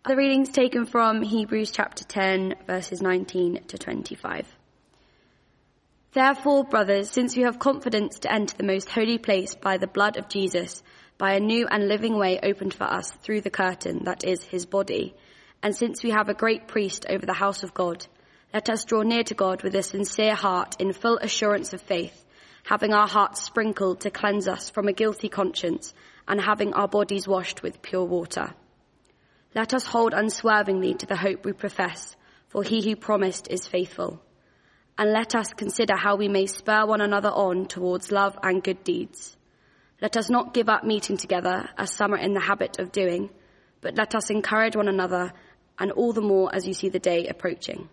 The readings taken from Hebrews chapter 10, verses 19 to 25. Therefore, brothers, since we have confidence to enter the most holy place by the blood of Jesus, by a new and living way opened for us through the curtain, that is, his body, and since we have a great priest over the house of God, let us draw near to God with a sincere heart in full assurance of faith, having our hearts sprinkled to cleanse us from a guilty conscience, and having our bodies washed with pure water. Let us hold unswervingly to the hope we profess, for he who promised is faithful. And let us consider how we may spur one another on towards love and good deeds. Let us not give up meeting together, as some are in the habit of doing, but let us encourage one another, and all the more as you see the day approaching.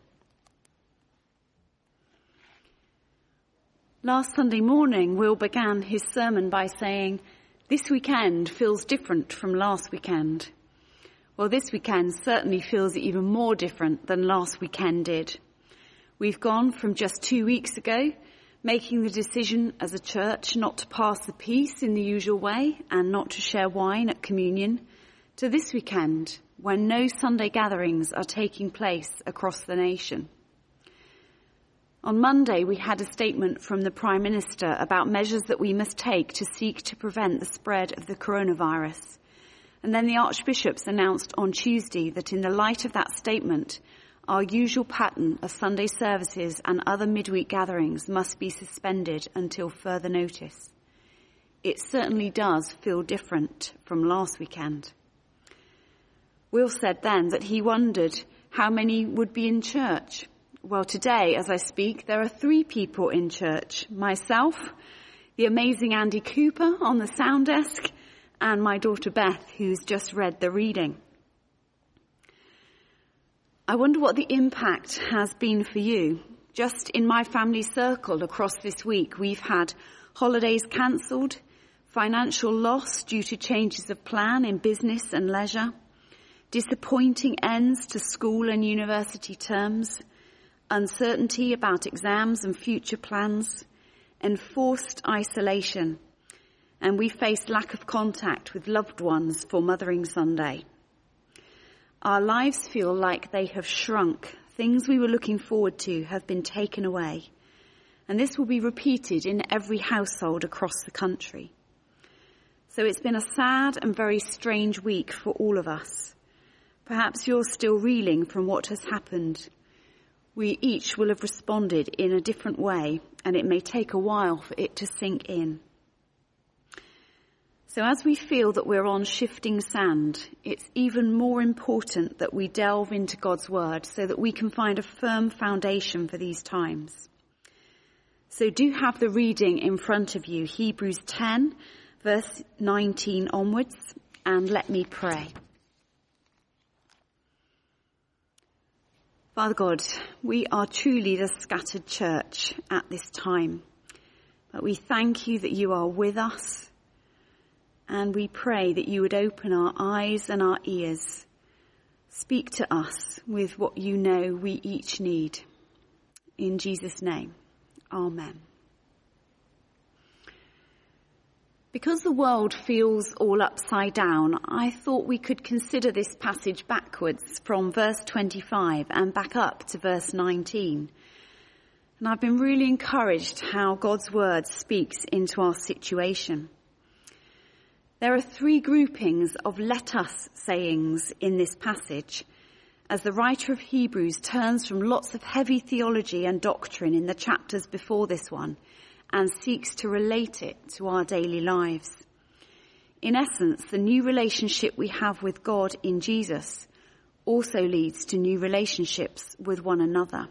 Last Sunday morning, Will began his sermon by saying, "This weekend feels different from last weekend." Well, this weekend certainly feels even more different than last weekend did. We've gone from just 2 weeks ago, making the decision as a church not to pass the peace in the usual way and not to share wine at communion, to this weekend, when no Sunday gatherings are taking place across the nation. On Monday, we had a statement from the Prime Minister about measures that we must take to seek to prevent the spread of the coronavirus. And then the Archbishops announced on Tuesday that in the light of that statement, our usual pattern of Sunday services and other midweek gatherings must be suspended until further notice. It certainly does feel different from last weekend. Will said then that he wondered how many would be in church. Well, today, as I speak, there are 3 people in church. Myself, the amazing Andy Cooper on the sound desk, and my daughter Beth, who's just read the reading. I wonder what the impact has been for you. Just in my family circle across this week, we've had holidays cancelled, financial loss due to changes of plan in business and leisure, disappointing ends to school and university terms, uncertainty about exams and future plans, enforced isolation, and we face lack of contact with loved ones for Mothering Sunday. Our lives feel like they have shrunk. Things we were looking forward to have been taken away. And this will be repeated in every household across the country. So it's been a sad and very strange week for all of us. Perhaps you're still reeling from what has happened. We each will have responded in a different way, and it may take a while for it to sink in. So as we feel that we're on shifting sand, it's even more important that we delve into God's word so that we can find a firm foundation for these times. So do have the reading in front of you, Hebrews 10, verse 19 onwards, and let me pray. Father God, we are truly the scattered church at this time, but we thank you that you are with us. And we pray that you would open our eyes and our ears. Speak to us with what you know we each need. In Jesus' name, amen. Because the world feels all upside down, I thought we could consider this passage backwards from verse 25 and back up to verse 19. And I've been really encouraged how God's word speaks into our situation. There are 3 groupings of let us sayings in this passage, as the writer of Hebrews turns from lots of heavy theology and doctrine in the chapters before this one and seeks to relate it to our daily lives. In essence, the new relationship we have with God in Jesus also leads to new relationships with one another.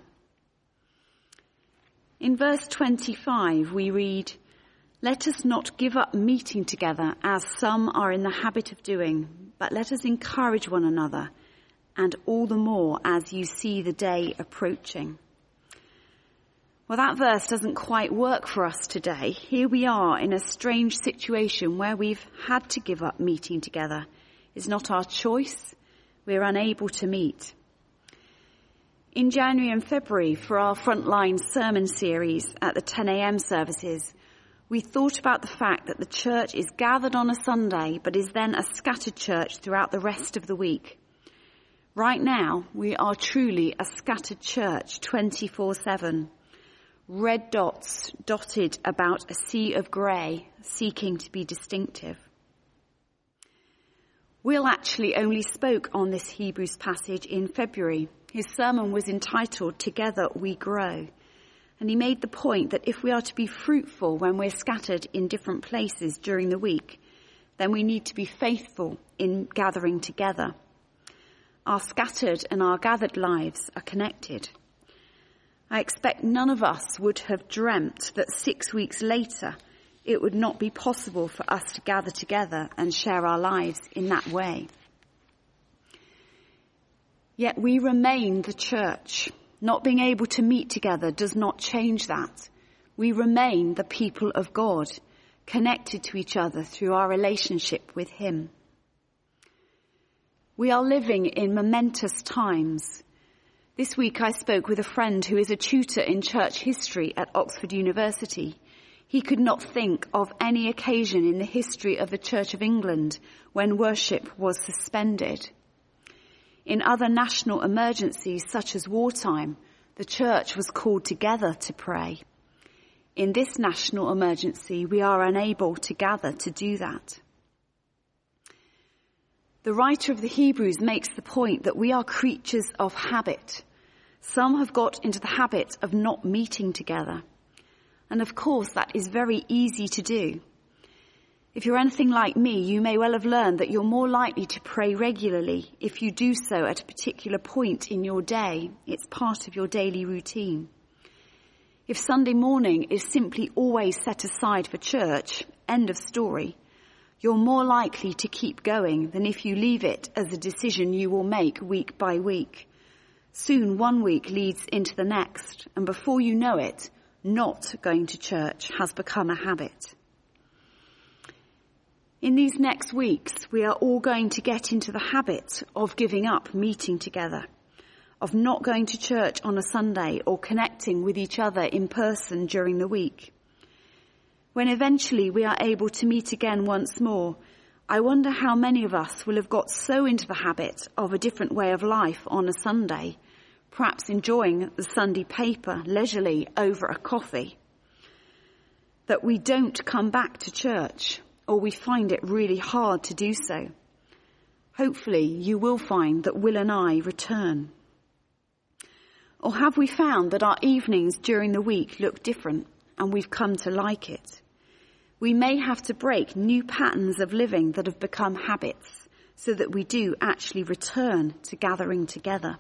In verse 25, we read, "Let us not give up meeting together as some are in the habit of doing, but let us encourage one another, and all the more as you see the day approaching." Well, that verse doesn't quite work for us today. Here we are in a strange situation where we've had to give up meeting together. It's not our choice. We're unable to meet. In January and February, for our Frontline sermon series at the 10 a.m. services, we thought about the fact that the church is gathered on a Sunday, but is then a scattered church throughout the rest of the week. Right now, we are truly a scattered church 24/7. Red dots dotted about a sea of grey, seeking to be distinctive. Will actually only spoke on this Hebrews passage in February. His sermon was entitled "Together We Grow." And he made the point that if we are to be fruitful when we're scattered in different places during the week, then we need to be faithful in gathering together. Our scattered and our gathered lives are connected. I expect none of us would have dreamt that 6 weeks later it would not be possible for us to gather together and share our lives in that way. Yet we remain the church. Not being able to meet together does not change that. We remain the people of God, connected to each other through our relationship with Him. We are living in momentous times. This week I spoke with a friend who is a tutor in church history at Oxford University. He could not think of any occasion in the history of the Church of England when worship was suspended. In other national emergencies, such as wartime, the church was called together to pray. In this national emergency, we are unable to gather to do that. The writer of the Hebrews makes the point that we are creatures of habit. Some have got into the habit of not meeting together. And of course, that is very easy to do. If you're anything like me, you may well have learned that you're more likely to pray regularly if you do so at a particular point in your day. It's part of your daily routine. If Sunday morning is simply always set aside for church, end of story, you're more likely to keep going than if you leave it as a decision you will make week by week. Soon one week leads into the next, and before you know it, not going to church has become a habit. In these next weeks, we are all going to get into the habit of giving up meeting together, of not going to church on a Sunday or connecting with each other in person during the week. When eventually we are able to meet again once more, I wonder how many of us will have got so into the habit of a different way of life on a Sunday, perhaps enjoying the Sunday paper leisurely over a coffee, that we don't come back to church, or we find it really hard to do so. Hopefully you will find that Will and I return. Or have we found that our evenings during the week look different and we've come to like it? We may have to break new patterns of living that have become habits so that we do actually return to gathering together.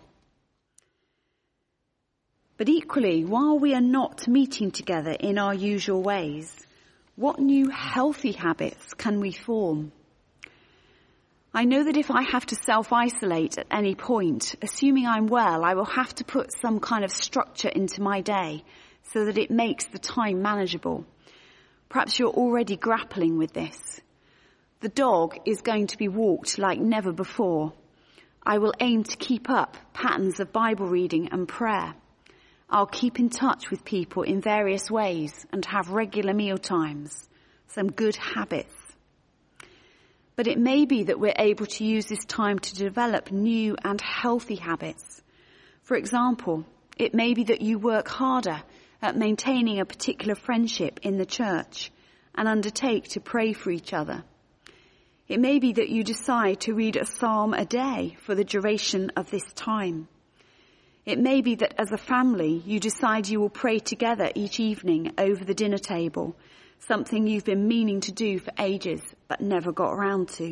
But equally, while we are not meeting together in our usual ways, what new healthy habits can we form? I know that if I have to self-isolate at any point, assuming I'm well, I will have to put some kind of structure into my day so that it makes the time manageable. Perhaps you're already grappling with this. The dog is going to be walked like never before. I will aim to keep up patterns of Bible reading and prayer. I'll keep in touch with people in various ways and have regular meal times, some good habits. But it may be that we're able to use this time to develop new and healthy habits. For example, it may be that you work harder at maintaining a particular friendship in the church and undertake to pray for each other. It may be that you decide to read a psalm a day for the duration of this time. It may be that as a family you decide you will pray together each evening over the dinner table, something you've been meaning to do for ages but never got around to.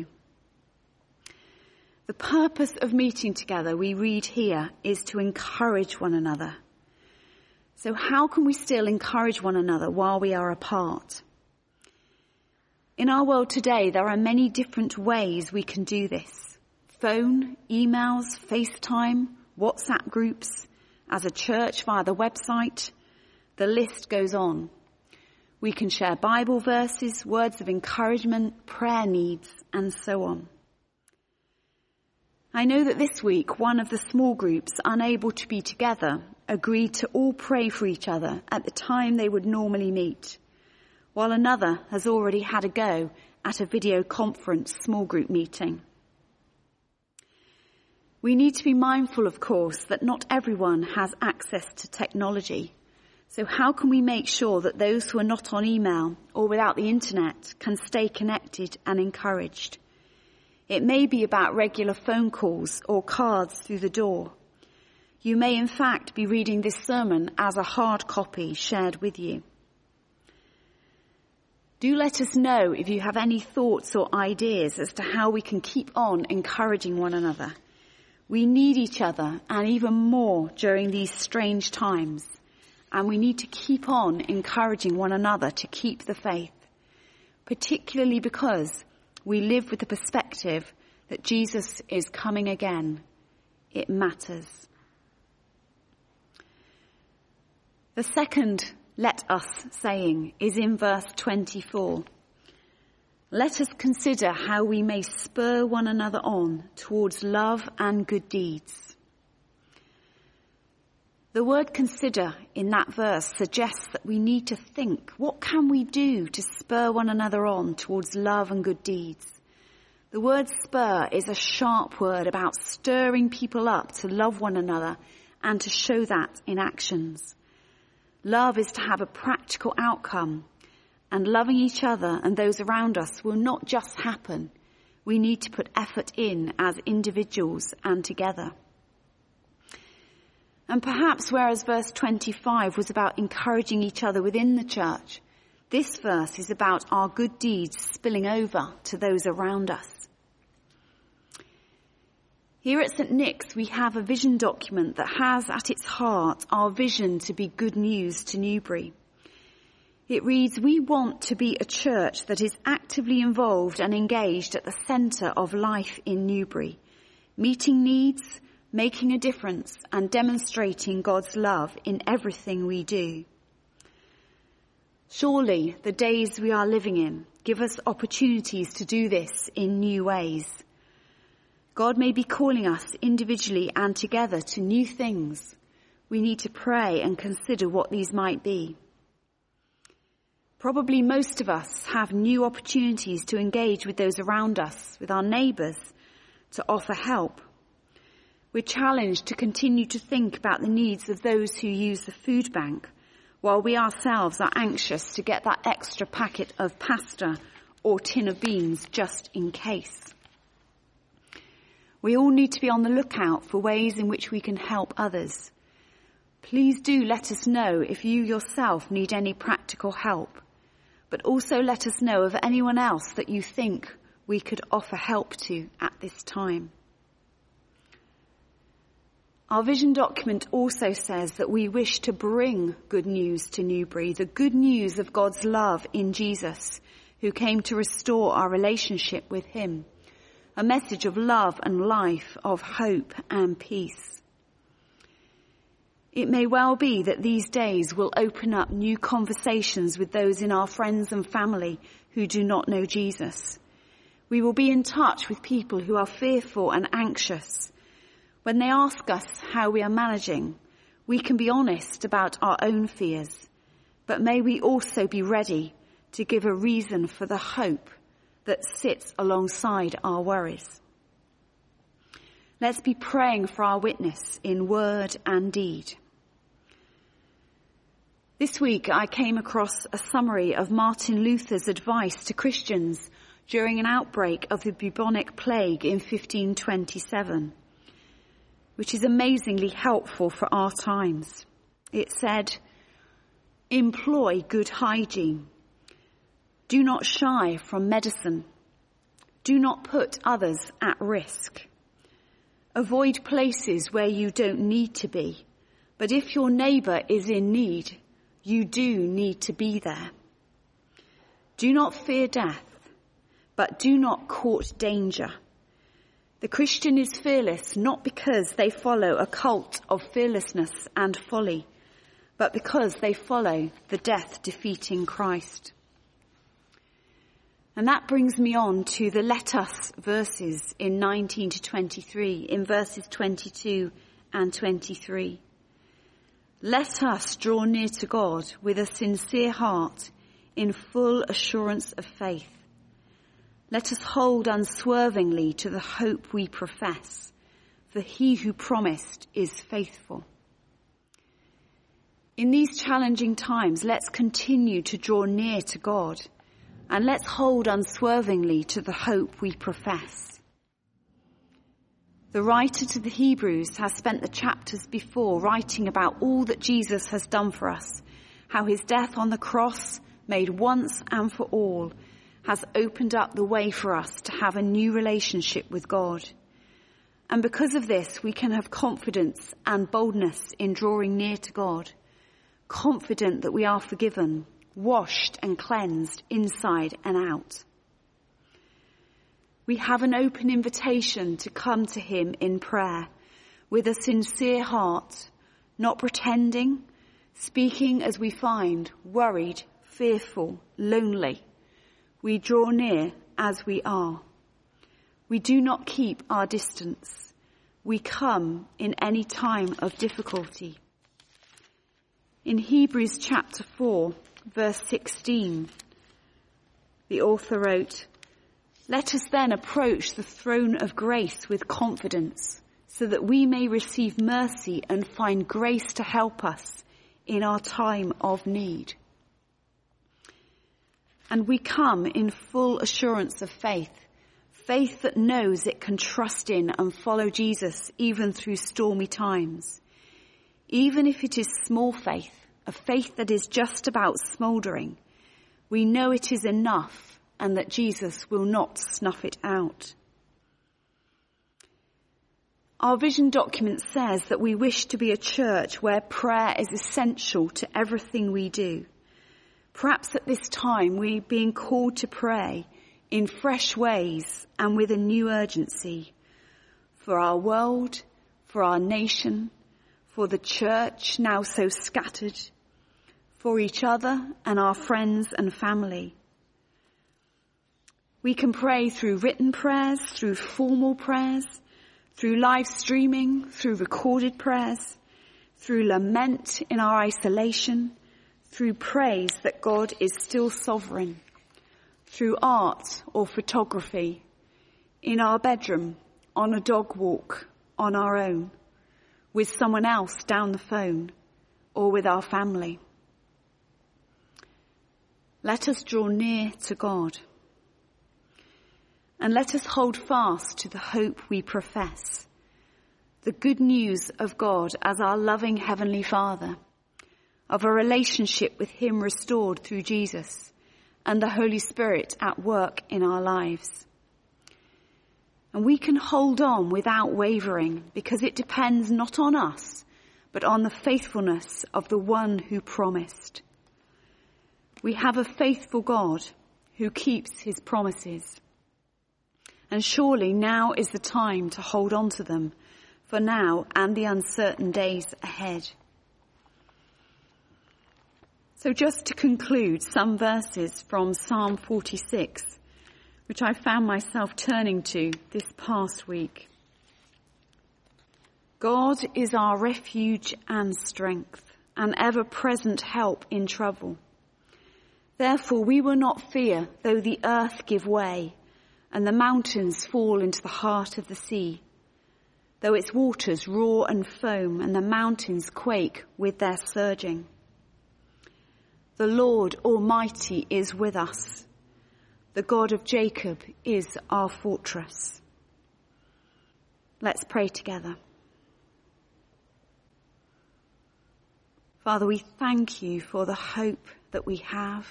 The purpose of meeting together, we read here, is to encourage one another. So how can we still encourage one another while we are apart? In our world today, there are many different ways we can do this. Phone, emails, FaceTime, WhatsApp groups, as a church via the website. The list goes on. We can share Bible verses, words of encouragement, prayer needs, and so on. I know that this week, one of the small groups unable to be together agreed to all pray for each other at the time they would normally meet, while another has already had a go at a video conference small group meeting. We need to be mindful, of course, that not everyone has access to technology. So how can we make sure that those who are not on email or without the internet can stay connected and encouraged? It may be about regular phone calls or cards through the door. You may in fact be reading this sermon as a hard copy shared with you. Do let us know if you have any thoughts or ideas as to how we can keep on encouraging one another. We need each other, and even more during these strange times. And we need to keep on encouraging one another to keep the faith, particularly because we live with the perspective that Jesus is coming again. It matters. The second "let us" saying is in verse 24. Let us consider how we may spur one another on towards love and good deeds. The word "consider" in that verse suggests that we need to think, what can we do to spur one another on towards love and good deeds? The word "spur" is a sharp word about stirring people up to love one another and to show that in actions. Love is to have a practical outcome, and loving each other and those around us will not just happen. We need to put effort in as individuals and together. And perhaps whereas verse 25 was about encouraging each other within the church, this verse is about our good deeds spilling over to those around us. Here at St. Nick's, we have a vision document that has at its heart our vision to be good news to Newbury. It reads, we want to be a church that is actively involved and engaged at the centre of life in Newbury, meeting needs, making a difference and demonstrating God's love in everything we do. Surely the days we are living in give us opportunities to do this in new ways. God may be calling us individually and together to new things. We need to pray and consider what these might be. Probably most of us have new opportunities to engage with those around us, with our neighbours, to offer help. We're challenged to continue to think about the needs of those who use the food bank, while we ourselves are anxious to get that extra packet of pasta or tin of beans just in case. We all need to be on the lookout for ways in which we can help others. Please do let us know if you yourself need any practical help, but also let us know of anyone else that you think we could offer help to at this time. Our vision document also says that we wish to bring good news to Newbury, the good news of God's love in Jesus, who came to restore our relationship with him, a message of love and life, of hope and peace. It may well be that these days will open up new conversations with those in our friends and family who do not know Jesus. We will be in touch with people who are fearful and anxious. When they ask us how we are managing, we can be honest about our own fears, but may we also be ready to give a reason for the hope that sits alongside our worries. Let's be praying for our witness in word and deed. This week I came across a summary of Martin Luther's advice to Christians during an outbreak of the bubonic plague in 1527. Which is amazingly helpful for our times. It said, employ good hygiene. Do not shy from medicine. Do not put others at risk. Avoid places where you don't need to be. But if your neighbour is in need, you do need to be there. Do not fear death, but do not court danger. The Christian is fearless not because they follow a cult of fearlessness and folly, but because they follow the death-defeating Christ. And that brings me on to the let us verses in 19 to 23, in verses 22 and 23. Let us draw near to God with a sincere heart, in full assurance of faith. Let us hold unswervingly to the hope we profess, for he who promised is faithful. In these challenging times, let's continue to draw near to God, and let's hold unswervingly to the hope we profess. The writer to the Hebrews has spent the chapters before writing about all that Jesus has done for us, how his death on the cross, made once and for all, has opened up the way for us to have a new relationship with God. And because of this, we can have confidence and boldness in drawing near to God, confident that we are forgiven, washed and cleansed inside and out. We have an open invitation to come to him in prayer with a sincere heart, not pretending, speaking as we find, worried, fearful, lonely. We draw near as we are. We do not keep our distance. We come in any time of difficulty. In Hebrews chapter 4, verse 16, the author wrote, "Let us then approach the throne of grace with confidence, so that we may receive mercy and find grace to help us in our time of need." And we come in full assurance of faith, faith that knows it can trust in and follow Jesus even through stormy times. Even if it is small faith, a faith that is just about smouldering, we know it is enough and that Jesus will not snuff it out. Our vision document says that we wish to be a church where prayer is essential to everything we do. Perhaps at this time we're being called to pray in fresh ways and with a new urgency for our world, for our nation, for the church now so scattered, for each other and our friends and family. We can pray through written prayers, through formal prayers, through live streaming, through recorded prayers, through lament in our isolation, through praise that God is still sovereign, through art or photography, in our bedroom, on a dog walk, on our own, with someone else down the phone, or with our family. Let us draw near to God. And let us hold fast to the hope we profess, the good news of God as our loving Heavenly Father, of a relationship with him restored through Jesus and the Holy Spirit at work in our lives. And we can hold on without wavering because it depends not on us, but on the faithfulness of the one who promised. We have a faithful God who keeps his promises. And surely now is the time to hold on to them for now and the uncertain days ahead. So just to conclude, some verses from Psalm 46, which I found myself turning to this past week. God is our refuge and strength, an ever-present help in trouble. Therefore we will not fear, though the earth give way, and the mountains fall into the heart of the sea, though its waters roar and foam, and the mountains quake with their surging. The Lord Almighty is with us. The God of Jacob is our fortress. Let's pray together. Father, we thank you for the hope that we have.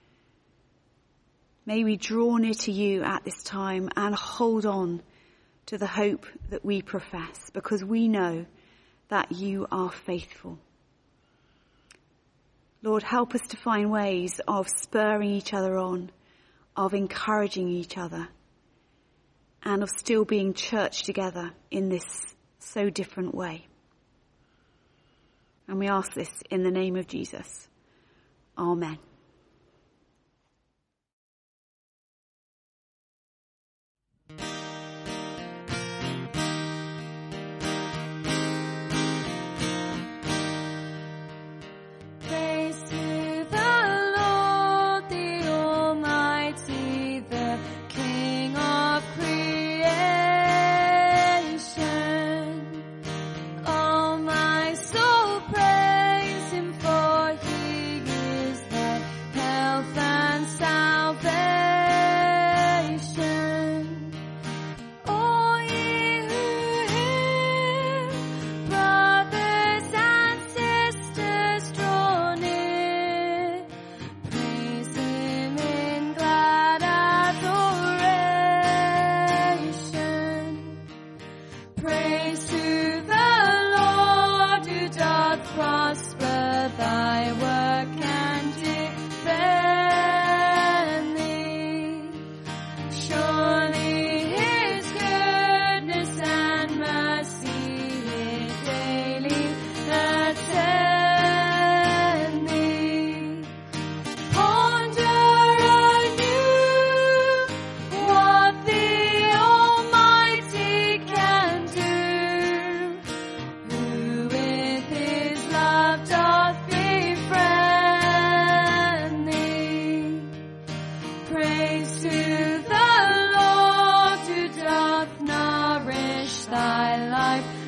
May we draw near to you at this time and hold on to the hope that we profess, because we know that you are faithful. Lord, help us to find ways of spurring each other on, of encouraging each other, and of still being church together in this so different way. And we ask this in the name of Jesus. Amen. King of creation. alive.